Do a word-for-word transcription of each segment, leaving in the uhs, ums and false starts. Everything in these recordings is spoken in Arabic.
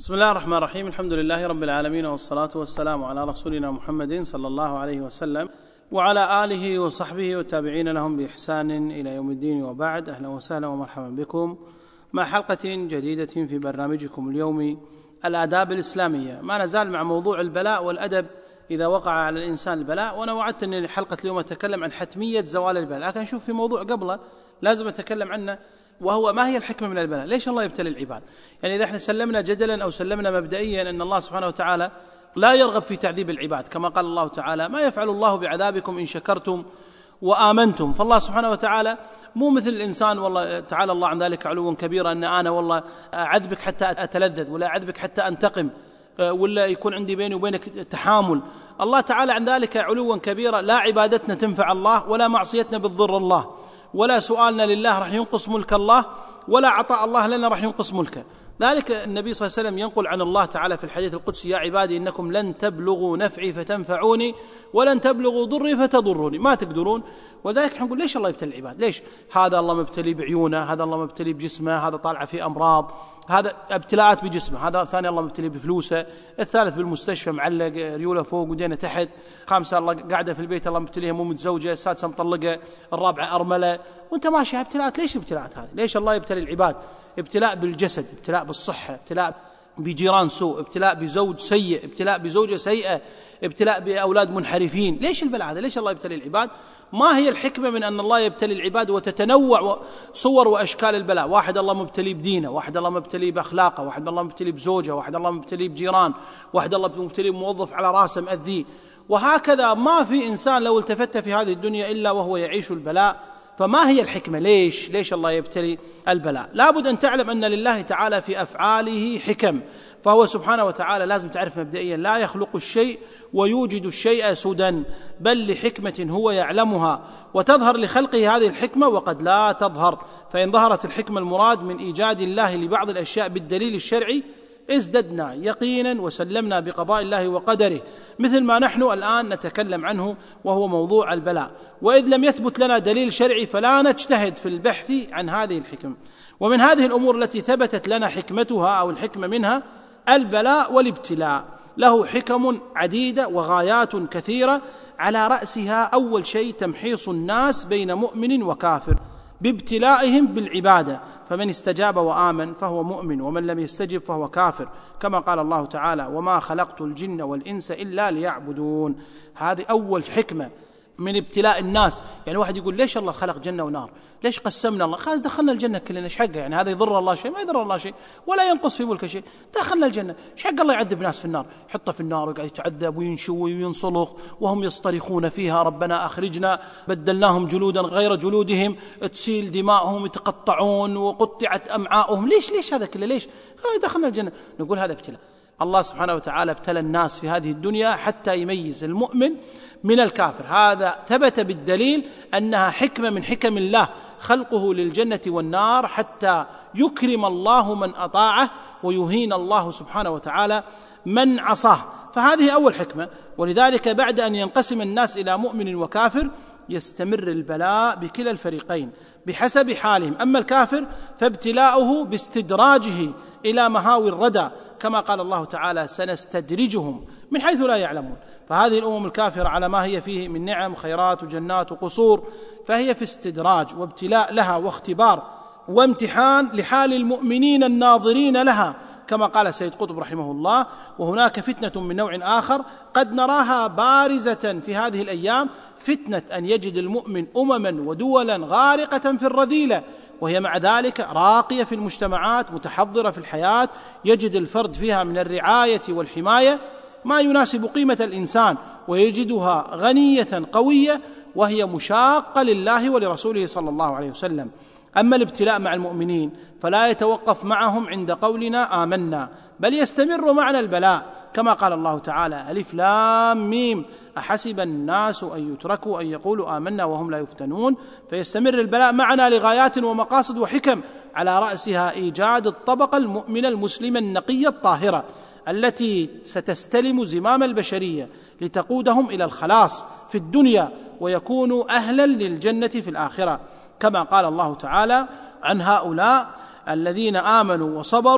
بسم الله الرحمن الرحيم. الحمد لله رب العالمين، والصلاة والسلام على رسولنا محمد صلى الله عليه وسلم وعلى آله وصحبه والتابعين لهم بإحسان إلى يوم الدين، وبعد. أهلا وسهلا ومرحبا بكم مع حلقة جديدة في برنامجكم اليومي الآداب الإسلامية. ما نزال مع موضوع البلاء والأدب إذا وقع على الإنسان البلاء، وأنا وعدت أن حلقة اليوم أتكلم عن حتمية زوال البلاء، لكن شوف في موضوع قبله لازم أتكلم عنه، وهو ما هي الحكمة من البلاء؟ ليش الله يبتلي العباد؟ يعني إذا احنا سلمنا جدلا أو سلمنا مبدئيا أن الله سبحانه وتعالى لا يرغب في تعذيب العباد، كما قال الله تعالى: ما يفعل الله بعذابكم إن شكرتم وآمنتم. فالله سبحانه وتعالى مو مثل الإنسان، والله تعالى الله عن ذلك علوا كبيرا، أن أنا والله أعذبك حتى أتلذذ، ولا أعذبك حتى أنتقم، ولا يكون عندي بيني وبينك تحامل. الله تعالى عن ذلك علوا كبيرا. لا عبادتنا تنفع الله، ولا معصيتنا بتضر الله، ولا سؤالنا لله راح ينقص ملك الله، ولا عطاء الله لنا راح ينقص ملكه. ذلك النبي صلى الله عليه وسلم ينقل عن الله تعالى في الحديث القدسي: يا عبادي إنكم لن تبلغوا نفعي فتنفعوني، ولن تبلغوا ضري فتضروني. ما تقدرون. وذلك نقول ليش الله يبتلي العباد؟ ليش؟ هذا الله مبتلي بعيونه، هذا الله مبتلي بجسمه، هذا طالع في أمراض، هذا ابتلاءات بجسمه، هذا ثاني الله مبتلي بفلوسه، الثالث بالمستشفى معلق ريوله فوق ودينه تحت، خامسة الله قاعدة في البيت الله مبتليها مو متزوجة، السادسة مطلقة، الرابعة أرملة، وانت ماشي ابتلاءات. ليش الابتلاءات هذه؟ ليش الله يبتلي العباد؟ ابتلاء بالجسد، ابتلاء بالصحة، ابتلاء بجيران سوء، ابتلاء بزوج سيء، ابتلاء بزوجة سيئة، ابتلاء بأولاد منحرفين. ليش البلاء هذا؟ ليش الله يبتلي العباد؟ ما هي الحكمة من أن الله يبتلي العباد وتتنوع صور وأشكال البلاء؟ واحد الله مبتلي بدينه، واحد الله مبتلي بأخلاقه، واحد الله مبتلي بزوجه، واحد الله مبتلي بجيران، واحد الله مبتلي بموظف على راسه مأذيه، وهكذا. ما في إنسان لو التفت في هذه الدنيا إلا وهو يعيش البلاء. فما هي الحكمة؟ ليش ليش الله يبتلي البلاء؟ لابد أن تعلم أن لله تعالى في أفعاله حكم، فهو سبحانه وتعالى لازم تعرف مبدئيا لا يخلق الشيء ويوجد الشيء سدى، بل لحكمة هو يعلمها، وتظهر لخلقه هذه الحكمة وقد لا تظهر. فإن ظهرت الحكمة المراد من إيجاد الله لبعض الأشياء بالدليل الشرعي ازددنا يقينا وسلمنا بقضاء الله وقدره، مثل ما نحن الآن نتكلم عنه وهو موضوع البلاء. وإذ لم يثبت لنا دليل شرعي فلا نجتهد في البحث عن هذه الحكم. ومن هذه الأمور التي ثبتت لنا حكمتها أو الحكمة منها البلاء والابتلاء، له حكم عديدة وغايات كثيرة. على رأسها أول شيء تمحيص الناس بين مؤمن وكافر بابتلائهم بالعبادة، فمن استجاب وآمن فهو مؤمن، ومن لم يستجب فهو كافر، كما قال الله تعالى: وما خلقت الجن والإنس إلا ليعبدون. هذه أول حكمة من ابتلاء الناس. يعني واحد يقول: ليش الله خلق جنة ونار؟ ليش قسمنا الله؟ خلاص دخلنا الجنة كلنا، ايش حقه؟ يعني هذا يضر الله شيء؟ ما يضر الله شيء، ولا ينقص في ملكه شيء. دخلنا الجنة، ايش حق الله يعذب ناس في النار؟ يحطه في النار ويقعد يتعذب وينشوي وينصلخ وهم يصطرخون فيها: ربنا أخرجنا. بدلناهم جلودا غير جلودهم، تسيل دماؤهم، يتقطعون وقطعت أمعاؤهم. ليش ليش هذا كله؟ ليش دخلنا الجنة؟ نقول هذا ابتلاء. الله سبحانه وتعالى ابتلى الناس في هذه الدنيا حتى يميز المؤمن من الكافر. هذا ثبت بالدليل أنها حكمة من حكم الله، خلقه للجنة والنار حتى يكرم الله من أطاعه ويهين الله سبحانه وتعالى من عصاه. فهذه أول حكمة. ولذلك بعد أن ينقسم الناس إلى مؤمن وكافر يستمر البلاء بكلا الفريقين بحسب حالهم. أما الكافر فابتلاؤه باستدراجه إلى مهاوي الردى، كما قال الله تعالى: سنستدرجهم من حيث لا يعلمون. فهذه الأمم الكافرة على ما هي فيه من نعم، خيرات وجنات وقصور، فهي في استدراج وابتلاء لها واختبار وامتحان لحال المؤمنين الناظرين لها، كما قال سيد قطب رحمه الله: وهناك فتنة من نوع آخر قد نراها بارزة في هذه الأيام، فتنة أن يجد المؤمن أمما ودولا غارقة في الرذيلة، وهي مع ذلك راقية في المجتمعات، متحضرة في الحياة، يجد الفرد فيها من الرعاية والحماية ما يناسب قيمة الإنسان، ويجدها غنية قوية، وهي مشاقة لله ولرسوله صلى الله عليه وسلم. أما الابتلاء مع المؤمنين فلا يتوقف معهم عند قولنا آمنا، بل يستمر معنا البلاء، كما قال الله تعالى: ألف لام ميم أحسب الناس أن يتركوا أن يقولوا آمنا وهم لا يفتنون. فيستمر البلاء معنا لغايات ومقاصد وحكم، على رأسها إيجاد الطبقة المؤمنة المسلمة النقية الطاهرة التي ستستلم زمام البشرية لتقودهم إلى الخلاص في الدنيا ويكونوا أهلا للجنة في الآخرة، كما قال الله تعالى عن هؤلاء: الذين آمنوا وصبروا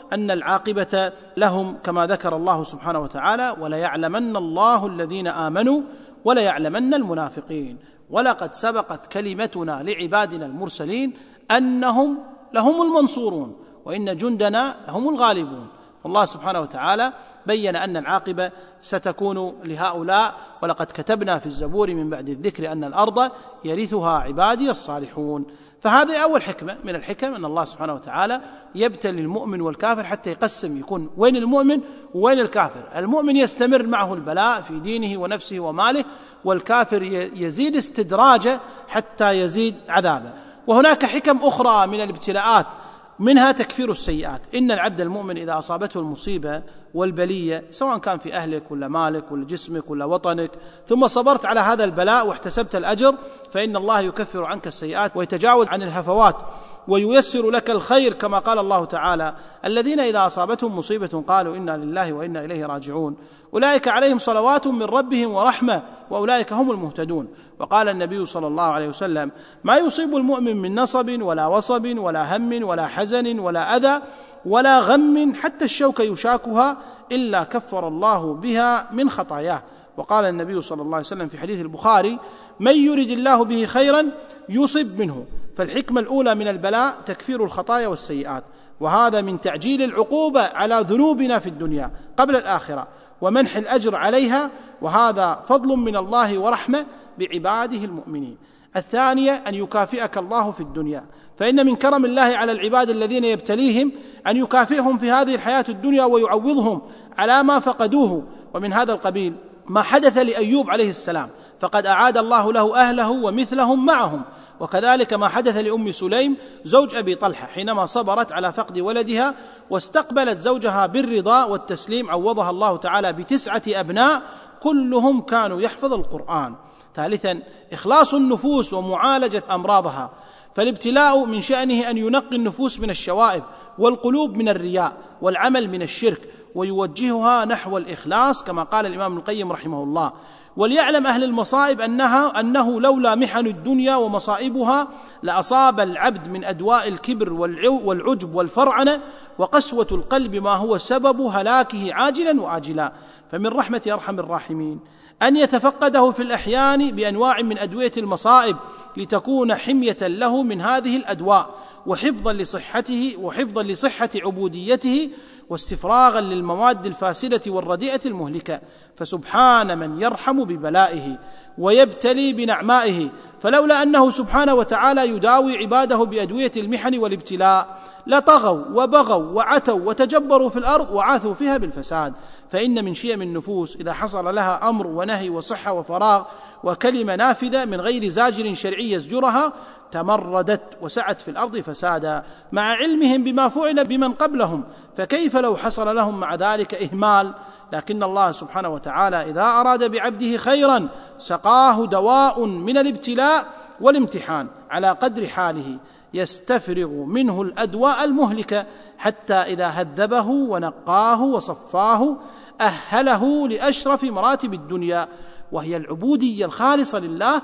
أن العاقبة لهم كما ذكر الله سبحانه وتعالى: وليعلمن الله الذين آمنوا وليعلمن المنافقين ولقد سبقت كلمتنا لعبادنا المرسلين أنهم لهم المنصورون وإن جندنا لهم الغالبون. فالله سبحانه وتعالى بين أن العاقبة ستكون لهؤلاء: ولقد كتبنا في الزبور من بعد الذكر أن الأرض يرثها عبادي الصالحون. فهذه أول حكمة من الحكم، أن الله سبحانه وتعالى يبتلي المؤمن والكافر حتى يقسم، يكون وين المؤمن ووين الكافر. المؤمن يستمر معه البلاء في دينه ونفسه وماله، والكافر يزيد استدراجه حتى يزيد عذابه. وهناك حكم أخرى من الابتلاءات، منها تكفير السيئات. إن العبد المؤمن إذا أصابته المصيبة والبلية، سواء كان في أهلك ولا مالك ولا جسمك ولا وطنك، ثم صبرت على هذا البلاء واحتسبت الأجر، فإن الله يكفر عنك السيئات ويتجاوز عن الهفوات وييسر لك الخير، كما قال الله تعالى: الذين إذا أصابتهم مصيبة قالوا إنا لله وإنا إليه راجعون أولئك عليهم صلوات من ربهم ورحمة وأولئك هم المهتدون. وقال النبي صلى الله عليه وسلم: ما يصيب المؤمن من نصب ولا وصب ولا هم ولا حزن ولا أذى ولا غم حتى الشوك يشاكها إلا كفر الله بها من خطاياه. وقال النبي صلى الله عليه وسلم في حديث البخاري: من يرد الله به خيرا يصب منه. فالحكمة الأولى من البلاء تكفير الخطايا والسيئات، وهذا من تعجيل العقوبة على ذنوبنا في الدنيا قبل الآخرة ومنح الأجر عليها، وهذا فضل من الله ورحمة بعباده المؤمنين. الثانية أن يكافئك الله في الدنيا، فإن من كرم الله على العباد الذين يبتليهم أن يكافئهم في هذه الحياة الدنيا ويعوضهم على ما فقدوه. ومن هذا القبيل ما حدث لأيوب عليه السلام، فقد أعاد الله له أهله ومثلهم معهم. وكذلك ما حدث لأم سليم زوج أبي طلحة حينما صبرت على فقد ولدها واستقبلت زوجها بالرضا والتسليم، عوضها الله تعالى بتسعة أبناء كلهم كانوا يحفظ القرآن. ثالثا إخلاص النفوس ومعالجة أمراضها، فالابتلاء من شأنه أن ينقي النفوس من الشوائب والقلوب من الرياء والعمل من الشرك ويوجهها نحو الإخلاص، كما قال الإمام ابن القيم رحمه الله: وليعلم أهل المصائب أنها أنه لولا محن الدنيا ومصائبها لأصاب العبد من أدواء الكبر والعجب والفرعنة وقسوة القلب ما هو سبب هلاكه عاجلا وآجلا. فمن رحمة أرحم الراحمين أن يتفقده في الأحيان بأنواع من أدوية المصائب لتكون حمية له من هذه الأدواء وحفظا لصحته وحفظا لصحة عبوديته واستفراغا للمواد الفاسدة والرديئة المهلكة. فسبحان من يرحم ببلائه ويبتلي بنعمائه، فلولا أنه سبحانه وتعالى يداوي عباده بأدوية المحن والابتلاء لطغوا وبغوا وعتوا وتجبروا في الأرض وعاثوا فيها بالفساد. فإن من شيم النفوس إذا حصل لها أمر ونهي وصحة وفراغ وكلمة نافذة من غير زاجر شرعي يزجرها تمردت وسعت في الأرض فسادا، مع علمهم بما فعل بمن قبلهم، فكيف لو حصل لهم مع ذلك إهمال؟ لكن الله سبحانه وتعالى إذا أراد بعبده خيرا سقاه دواء من الابتلاء والامتحان على قدر حاله يستفرغ منه الأدواء المهلكة، حتى إذا هذبه ونقاه وصفاه أهله لأشرف مراتب الدنيا وهي العبودية الخالصة لله،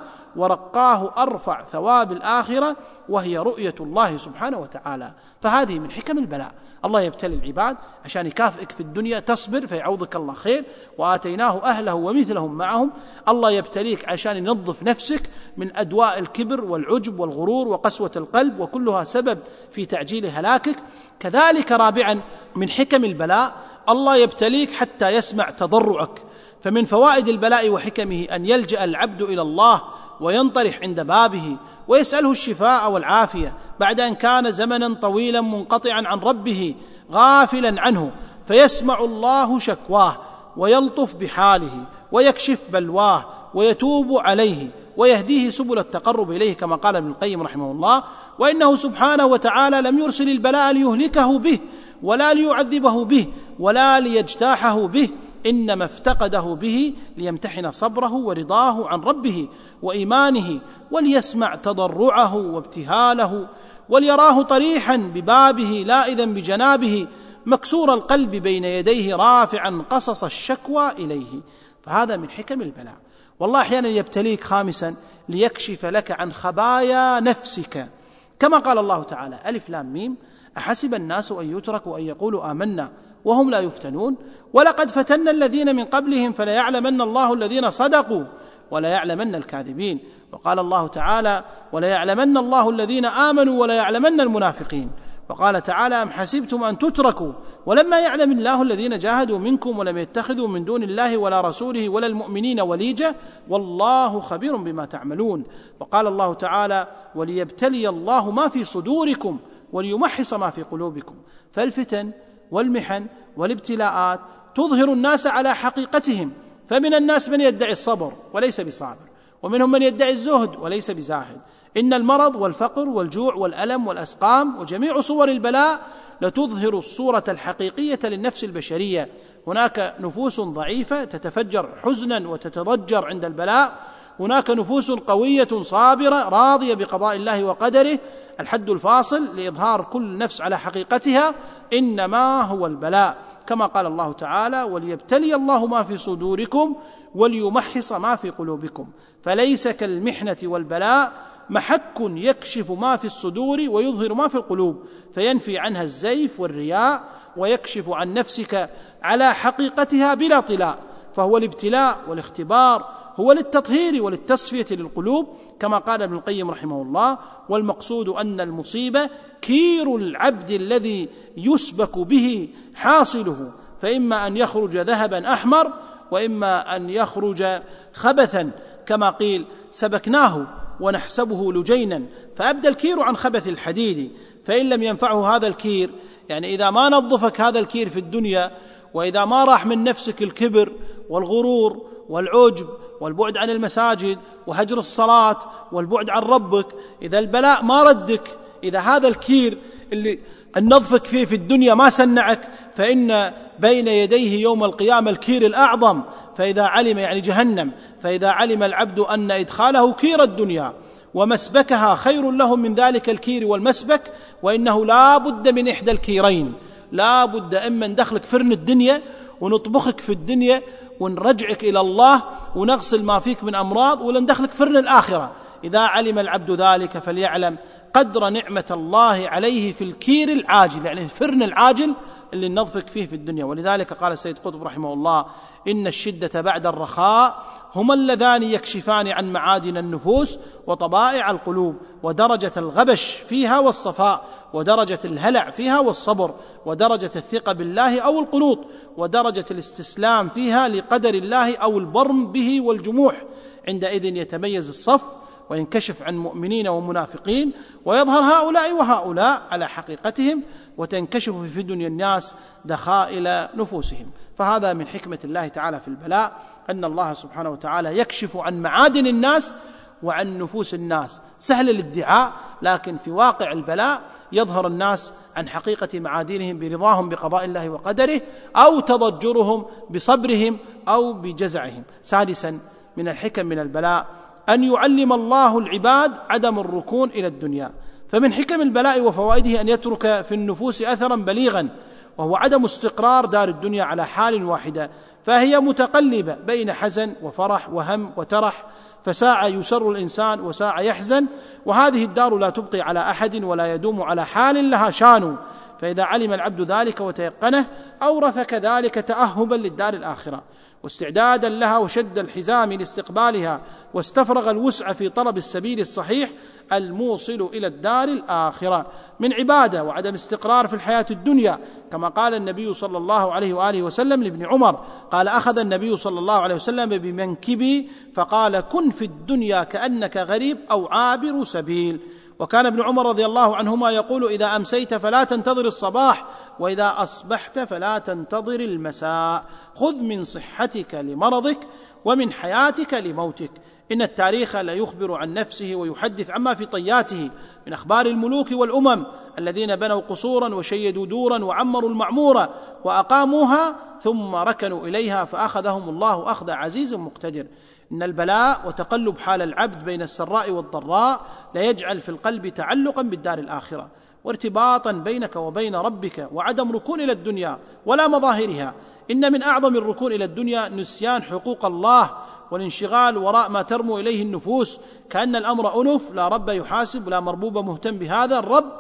ورقاه أرفع ثواب الآخرة وهي رؤية الله سبحانه وتعالى. فهذه من حكم البلاء، الله يبتلي العباد عشان يكافئك في الدنيا تصبر فيعوضك الله خير، وآتيناه أهله ومثلهم معهم. الله يبتليك عشان ينظف نفسك من أدواء الكبر والعجب والغرور وقسوة القلب، وكلها سبب في تعجيل هلاكك. كذلك رابعا من حكم البلاء الله يبتليك حتى يسمع تضرعك. فمن فوائد البلاء وحكمه أن يلجأ العبد إلى الله وينطرح عند بابه ويسأله الشفاء والعافية بعد أن كان زمنا طويلا منقطعا عن ربه غافلا عنه، فيسمع الله شكواه ويلطف بحاله ويكشف بلواه ويتوب عليه ويهديه سبل التقرب إليه، كما قال ابن القيم رحمه الله: وإنه سبحانه وتعالى لم يرسل البلاء ليهلكه به ولا ليعذبه به ولا ليجتاحه به، إنما افتقده به ليمتحن صبره ورضاه عن ربه وإيمانه، وليسمع تضرعه وابتهاله، وليراه طريحا ببابه لائذا بجنابه مكسور القلب بين يديه رافعا قصص الشكوى إليه. فهذا من حكم البلاء. والله أحيانا يبتليك خامسا ليكشف لك عن خبايا نفسك، كما قال الله تعالى: ألف لام ميم أحسب الناس أن يتركوا أن يقولوا آمنا وهم لا يفتنون ولقد فتنا الذين من قبلهم فليعلمن الله الذين صدقوا وليعلمن الكاذبين. وقال الله تعالى وليعلمن الله الذين آمنوا وليعلمن المنافقين. وقال تعالى أم حسبتم أن تتركوا ولما يعلم الله الذين جاهدوا منكم ولم يتخذوا من دون الله ولا رسوله ولا المؤمنين وليجة والله خبير بما تعملون. وقال الله تعالى وليبتلي الله ما في صدوركم وليمحص ما في قلوبكم. فالفتن والمحن والابتلاءات تظهر الناس على حقيقتهم، فمن الناس من يدعي الصبر وليس بصابر، ومنهم من يدعي الزهد وليس بزاهد. إن المرض والفقر والجوع والألم والأسقام وجميع صور البلاء لتظهر الصورة الحقيقية للنفس البشرية. هناك نفوس ضعيفة تتفجر حزنا وتتضجر عند البلاء، هناك نفوس قوية صابرة راضية بقضاء الله وقدره. الحد الفاصل لإظهار كل نفس على حقيقتها إنما هو البلاء، كما قال الله تعالى وليبتلي الله ما في صدوركم وليمحص ما في قلوبكم. فليس كالمحنة والبلاء محك يكشف ما في الصدور ويظهر ما في القلوب، فينفي عنها الزيف والرياء ويكشف عن نفسك على حقيقتها بلا طلاء. فهو الابتلاء والاختبار هو للتطهير وللتصفية للقلوب، كما قال ابن القيم رحمه الله والمقصود أن المصيبة كير العبد الذي يسبك به حاصله، فإما أن يخرج ذهبا أحمر وإما أن يخرج خبثا، كما قيل سبكناه ونحسبه لجينا فأبدى الكير عن خبث الحديد. فإن لم ينفعه هذا الكير، يعني إذا ما نظفك هذا الكير في الدنيا، وإذا ما راح من نفسك الكبر والغرور والعجب والبعد عن المساجد وهجر الصلاة والبعد عن ربك، إذا البلاء ما ردك، إذا هذا الكير اللي نظفك فيه في الدنيا ما سنعك، فإن بين يديه يوم القيامة الكير الأعظم. فإذا علم يعني جهنم، فإذا علم العبد أن إدخاله كير الدنيا ومسبكها خير له من ذلك الكير والمسبك، وإنه لا بد من إحدى الكيرين، لا بد إما ندخلك فرن الدنيا ونطبخك في الدنيا ونرجعك إلى الله ونغسل ما فيك من أمراض، ولا ندخلك فرن الآخرة. إذا علم العبد ذلك فليعلم قدر نعمة الله عليه في الكير العاجل، يعني الفرن العاجل اللي نظفك فيه في الدنيا. ولذلك قال السيد قطب رحمه الله إن الشدة بعد الرخاء هما اللذان يكشفان عن معادن النفوس وطبائع القلوب، ودرجة الغبش فيها والصفاء، ودرجة الهلع فيها والصبر، ودرجة الثقة بالله أو القنوط، ودرجة الاستسلام فيها لقدر الله أو البرم به والجموح. عندئذ يتميز الصف وينكشف عن مؤمنين ومنافقين، ويظهر هؤلاء وهؤلاء على حقيقتهم، وتنكشف في دنيا الناس دخائل نفوسهم. فهذا من حكمة الله تعالى في البلاء، أن الله سبحانه وتعالى يكشف عن معادن الناس وعن نفوس الناس. سهل الادعاء، لكن في واقع البلاء يظهر الناس عن حقيقة معادنهم برضاهم بقضاء الله وقدره، أو تضجرهم بصبرهم أو بجزعهم. سادسا من الحكم من البلاء أن يعلم الله العباد عدم الركون إلى الدنيا. فمن حكم البلاء وفوائده أن يترك في النفوس أثرا بليغا، وهو عدم استقرار دار الدنيا على حال واحدة، فهي متقلبة بين حزن وفرح وهم وترح، فساعة يسر الإنسان وساعة يحزن، وهذه الدار لا تبقي على أحد ولا يدوم على حال لها شان. فإذا علم العبد ذلك وتيقنه أورث كذلك تأهبا للدار الآخرة واستعدادا لها وشد الحزام لاستقبالها، واستفرغ الوسع في طلب السبيل الصحيح الموصل إلى الدار الآخرة من عبادة وعدم استقرار في الحياة الدنيا. كما قال النبي صلى الله عليه وآله وسلم لابن عمر، قال أخذ النبي صلى الله عليه وسلم بمنكبي فقال كن في الدنيا كأنك غريب أو عابر سبيل. وكان ابن عمر رضي الله عنهما يقول إذا أمسيت فلا تنتظر الصباح، وإذا أصبحت فلا تنتظر المساء، خذ من صحتك لمرضك ومن حياتك لموتك. إن التاريخ لا يخبر عن نفسه ويحدث عما في طياته من أخبار الملوك والأمم الذين بنوا قصورا وشيدوا دورا وعمروا المعمورة وأقاموها ثم ركنوا إليها فأخذهم الله أخذ عزيز مقتدر. إن البلاء وتقلب حال العبد بين السراء والضراء لا يجعل في القلب تعلقا بالدار الآخرة وارتباطا بينك وبين ربك، وعدم ركون إلى الدنيا ولا مظاهرها. إن من أعظم الركون إلى الدنيا نسيان حقوق الله والانشغال وراء ما ترمو إليه النفوس، كأن الأمر أنف لا رب يحاسب ولا مربوب مهتم بهذا الرب،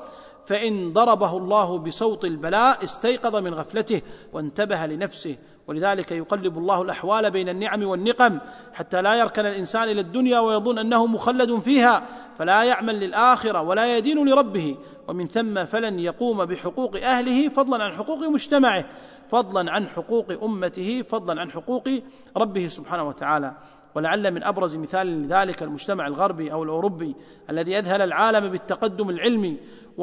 فإن ضربه الله بصوت البلاء استيقظ من غفلته وانتبه لنفسه. ولذلك يقلب الله الأحوال بين النعم والنقم حتى لا يركن الإنسان إلى الدنيا ويظن أنه مخلد فيها، فلا يعمل للآخرة ولا يدين لربه، ومن ثم فلن يقوم بحقوق أهله فضلا عن حقوق مجتمعه، فضلا عن حقوق أمته، فضلا عن حقوق ربه سبحانه وتعالى. ولعل من أبرز مثال لذلك المجتمع الغربي أو الأوروبي الذي يذهل العالم بالتقدم العلمي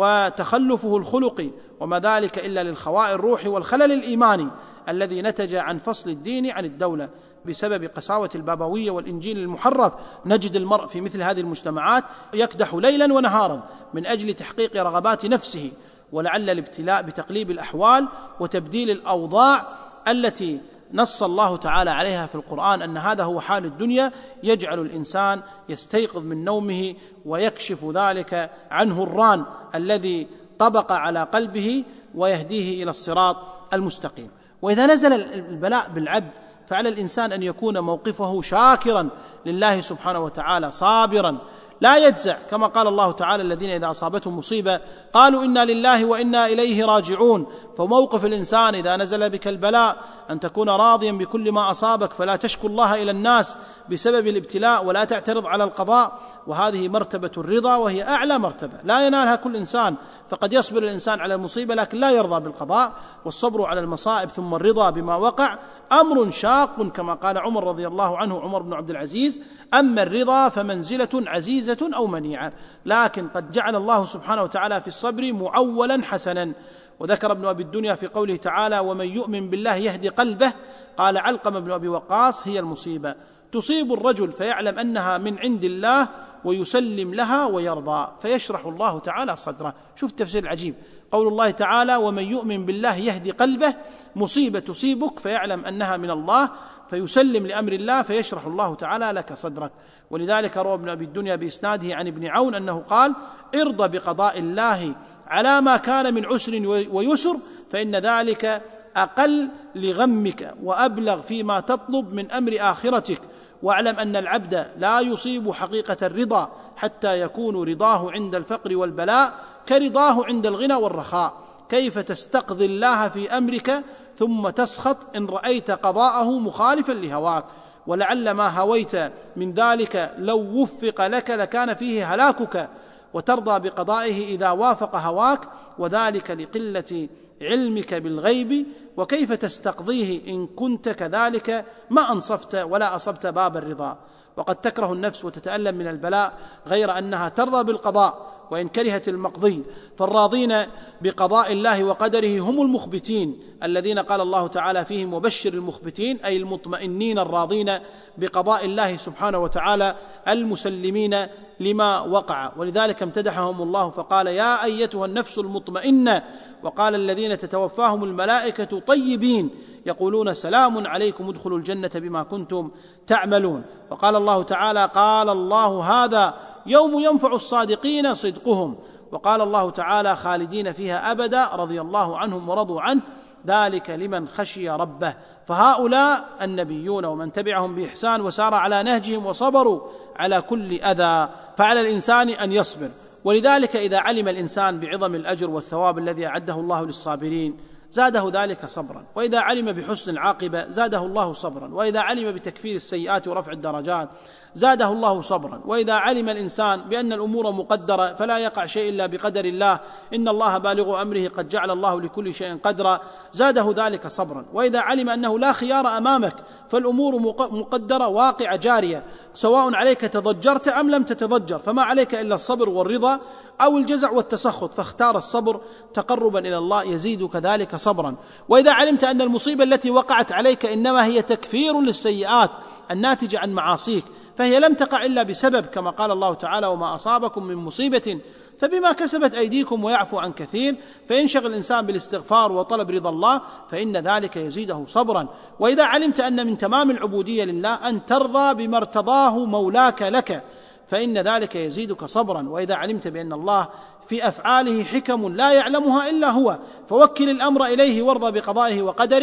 وتخلفه الخلقي، وما ذلك إلا للخواء الروحي والخلل الإيماني الذي نتج عن فصل الدين عن الدولة بسبب قساوة البابوية والإنجيل المحرف. نجد المرء في مثل هذه المجتمعات يكدح ليلا ونهارا من أجل تحقيق رغبات نفسه، ولعل الابتلاء بتقليب الأحوال وتبديل الأوضاع التي نص الله تعالى عليها في القرآن أن هذا هو حال الدنيا يجعل الإنسان يستيقظ من نومه ويكشف ذلك عنه الران الذي طبق على قلبه ويهديه إلى الصراط المستقيم. وإذا نزل البلاء بالعبد فعلى الإنسان أن يكون موقفه شاكرا لله سبحانه وتعالى صابرا لا يجزع، كما قال الله تعالى: الذين إذا أصابتهم مصيبة قالوا إنا لله وإنا إليه راجعون. فموقف الإنسان إذا نزل بك البلاء أن تكون راضيا بكل ما أصابك، فلا تشكو الله إلى الناس بسبب الابتلاء ولا تعترض على القضاء، وهذه مرتبة الرضا وهي أعلى مرتبة لا ينالها كل إنسان. فقد يصبر الإنسان على المصيبة لكن لا يرضى بالقضاء، والصبر على المصائب ثم الرضا بما وقع أمر شاق، كما قال عمر رضي الله عنه عمر بن عبد العزيز: أما الرضا فمنزلة عزيزة أو منيعة. لكن قد جعل الله سبحانه وتعالى في الصبر معولا حسنا. وذكر ابن أبي الدنيا في قوله تعالى: ومن يؤمن بالله يهدي قلبه، قال علقمة بن أبي وقاص: هي المصيبة تصيب الرجل فيعلم أنها من عند الله ويسلم لها ويرضى فيشرح الله تعالى صدره. شوف التفسير العجيب، قول الله تعالى: ومن يؤمن بالله يهدي قلبه، مصيبة تصيبك فيعلم أنها من الله فيسلم لأمر الله فيشرح الله تعالى لك صدرك. ولذلك روى ابن أبي الدنيا بإسناده عن ابن عون أنه قال: ارضى بقضاء الله على ما كان من عسر ويسر، فإن ذلك أقل لغمك وأبلغ فيما تطلب من أمر آخرتك. واعلم أن العبد لا يصيب حقيقة الرضا حتى يكون رضاه عند الفقر والبلاء كرضاه عند الغنى والرخاء. كيف تستقضي الله في أمرك ثم تسخط إن رأيت قضاءه مخالفا لهواك؟ ولعل ما هويت من ذلك لو وفق لك لكان فيه هلاكك، وترضى بقضائه إذا وافق هواك، وذلك لقلة علمك بالغيب. وكيف تستقضيه إن كنت كذلك ما أنصفت ولا أصبت باب الرضا؟ وقد تكره النفس وتتألم من البلاء غير أنها ترضى بالقضاء وإن كرهت المقضي. فالراضين بقضاء الله وقدره هم المخبتين الذين قال الله تعالى فيهم: وبشر المخبتين، أي المطمئنين الراضين بقضاء الله سبحانه وتعالى المسلمين لما وقع. ولذلك امتدحهم الله فقال: يا أيتها النفس المطمئنة. وقال: الذين تتوفاهم الملائكة طيبين يقولون سلام عليكم ادخلوا الجنة بما كنتم تعملون. وقال الله تعالى: قال الله هذا يوم ينفع الصادقين صدقهم. وقال الله تعالى: خالدين فيها أبدا رضي الله عنهم ورضوا عنه ذلك لمن خشي ربه. فهؤلاء النبيون ومن تبعهم بإحسان وسار على نهجهم وصبروا على كل أذى. فعلى الإنسان أن يصبر. ولذلك إذا علم الإنسان بعظم الأجر والثواب الذي أعده الله للصابرين زاده ذلك صبرا، وإذا علم بحسن العاقبة زاده الله صبرا، وإذا علم بتكفير السيئات ورفع الدرجات زاده الله صبرا، وإذا علم الإنسان بأن الأمور مقدرة فلا يقع شيء إلا بقدر الله، إن الله بالغ أمره قد جعل الله لكل شيء قدرا، زاده ذلك صبرا. وإذا علم أنه لا خيار أمامك فالأمور مقدرة واقعة جارية، سواء عليك تضجرت أم لم تتضجر، فما عليك إلا الصبر والرضا أو الجزع والتسخط، فاختار الصبر تقربا إلى الله يزيدك ذلك صبرا. وإذا علمت أن المصيبة التي وقعت عليك إنما هي تكفير للسيئات الناتجة عن معاصيك، فهي لم تقع إلا بسبب، كما قال الله تعالى: وما أصابكم من مصيبة فبما كسبت أيديكم ويعفو عن كثير، فينشغل الإنسان بالاستغفار وطلب رضا الله فإن ذلك يزيده صبرا. وإذا علمت أن من تمام العبودية لله أن ترضى بما ارتضاه مولاك لك فإن ذلك يزيدك صبرا. وإذا علمت بأن الله في أفعاله حكم لا يعلمها إلا هو فوكل الأمر إليه وارضى بقضائه وقدره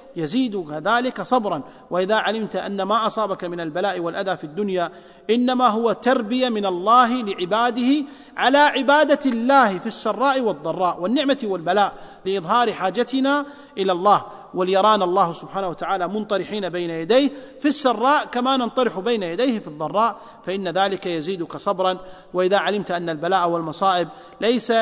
يزيدك ذلك صبرا. وإذا علمت أن ما أصابك من البلاء والأذى في الدنيا إنما هو تربية من الله لعباده على عبادة الله في السراء والضراء والنعمة والبلاء، لإظهار حاجتنا إلى الله، وليرانا الله سبحانه وتعالى منطرحين بين يديه في السراء كما ننطرح بين يديه في الضراء، فإن ذلك يزيدك صبرا. وإذا علمت أن البلاء والمصائب ليس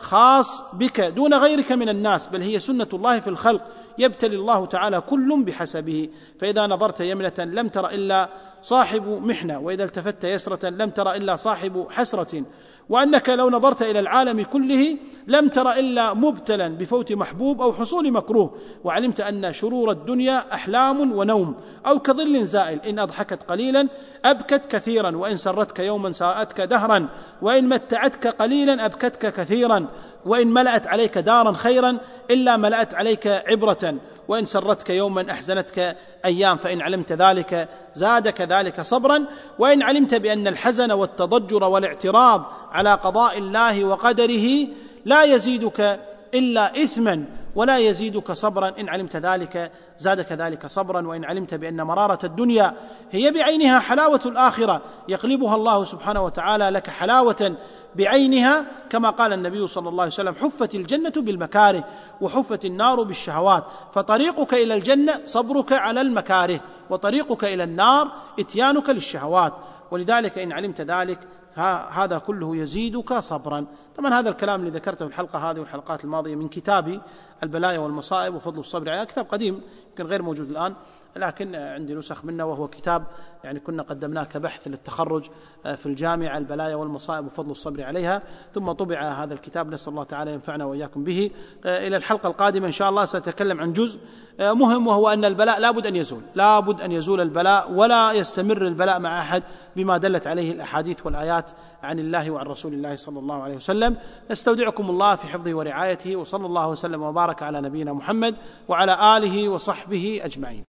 خاص بك دون غيرك من الناس، بل هي سنة الله في الخلق، يبتلي الله تعالى كل بحسبه، فإذا نظرت يمنة لم تر إلا صاحب محنة، وإذا التفت يسرة لم تر إلا صاحب حسرة، وأنك لو نظرت إلى العالم كله لم تر إلا مبتلا بفوت محبوب أو حصول مكروه، وعلمت أن شرور الدنيا أحلام ونوم أو كظل زائل، إن أضحكت قليلا أبكت كثيرا، وإن سرتك يوما ساءتك دهرا، وإن متعتك قليلا أبكتك كثيرا، وإن ملأت عليك دارا خيرا إلا ملأت عليك عبرة، وإن سرتك يوما أحزنتك أيام، فإن علمت ذلك زادك ذلك صبرا. وإن علمت بأن الحزن والتضجر والاعتراض على قضاء الله وقدره لا يزيدك إلا إثما ولا يزيدك صبرا، إن علمت ذلك زادك ذلك صبرا. وإن علمت بأن مرارة الدنيا هي بعينها حلاوة الآخرة يقلبها الله سبحانه وتعالى لك حلاوة بعينها، كما قال النبي صلى الله عليه وسلم: حفت الجنة بالمكاره وحفت النار بالشهوات، فطريقك إلى الجنة صبرك على المكاره، وطريقك إلى النار إتيانك للشهوات. ولذلك إن علمت ذلك فهذا كله يزيدك صبرا. طبعا هذا الكلام اللي ذكرته في الحلقة هذه والحلقات الماضية من كتابي البلايا والمصائب وفضل الصبر عليها، كتاب قديم يمكن غير موجود الآن، لكن عندي نسخ منه، وهو كتاب يعني كنا قدمناه كبحث للتخرج في الجامعة، البلايا والمصائب وفضل الصبر عليها، ثم طبع هذا الكتاب، نسأل الله تعالى ينفعنا وإياكم به. إلى الحلقة القادمة إن شاء الله سأتكلم عن جزء مهم، وهو أن البلاء لابد أن يزول، لابد أن يزول البلاء، ولا يستمر البلاء مع أحد بما دلت عليه الأحاديث والآيات عن الله وعن رسول الله صلى الله عليه وسلم. نستودعكم الله في حفظه ورعايته، وصلى الله وسلم وبارك على نبينا محمد وعلى آله وصحبه أجمعين.